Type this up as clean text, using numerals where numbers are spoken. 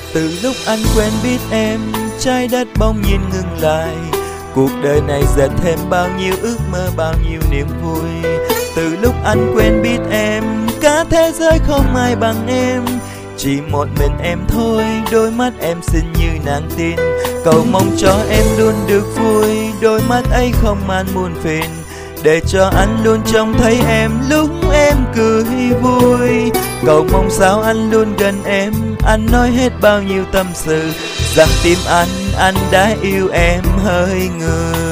Từ lúc anh quen biết em, trái đất bỗng nhiên ngừng lại. Cuộc đời này dệt thêm bao nhiêu ước mơ, bao nhiêu niềm vui. Từ lúc anh quen biết em, cả thế giới không ai bằng em. Chỉ một mình em thôi, đôi mắt em xinh như nàng tiên. Cầu mong cho em luôn được vui, đôi mắt ấy không màn muôn phiền. Để cho anh luôn trông thấy em lúc em cười vui. Cầu mong sao anh luôn gần em, anh nói hết bao nhiêu tâm sự, rằng tim anh đã yêu em hơi người.